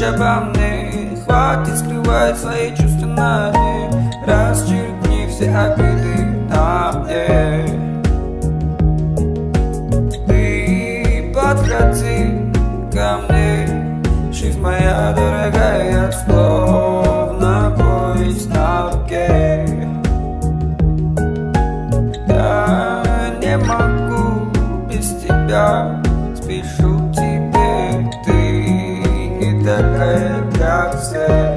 думаешь обо мне? Хватит скрывать свои чувства на дне. Расчеркни все обиды на мне. Ты подходи ко мне, жизнь моя дорогая, словно повесть на руке. Я не могу без тебя, спешу к тебе, ты не такая, как все.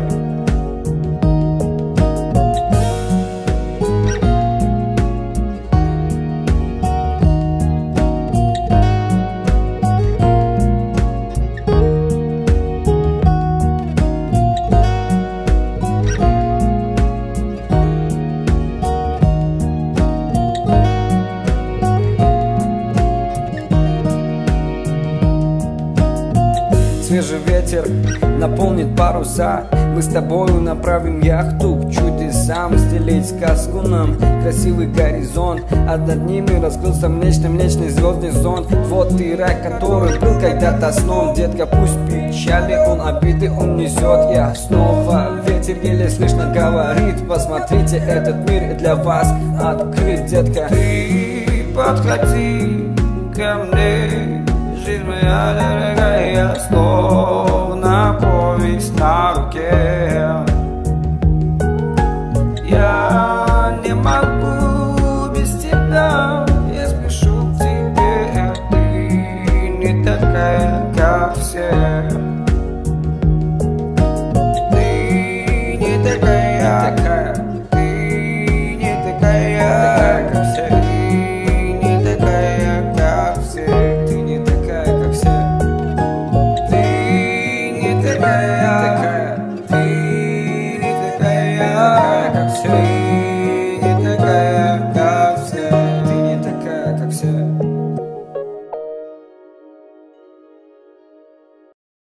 Свежий ветер наполнит паруса. Мы с тобою направим яхту к чудесам. Стелить сказку нам, красивый горизонт. А над ними раскрылся млечный звездный зонт. Вот и рай, который был когда-то сном. Детка, пусть печали, он обиды он несет. Я снова, ветер еле слышно говорит: посмотрите, этот мир для вас открыт, детка. Ты подходи ко мне, жизнь моя дорогая, словно повесть на руке. Я не могу без тебя, я спешу к тебе, ты не такая, как все.